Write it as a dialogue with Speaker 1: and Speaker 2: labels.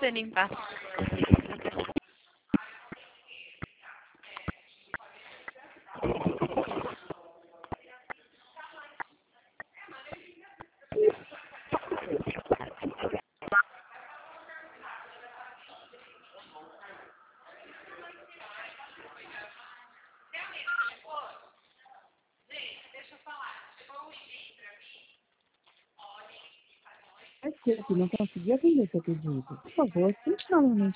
Speaker 1: você limpar.
Speaker 2: Desculpe, não consegui atender seu pedido. Por favor, tente novamente.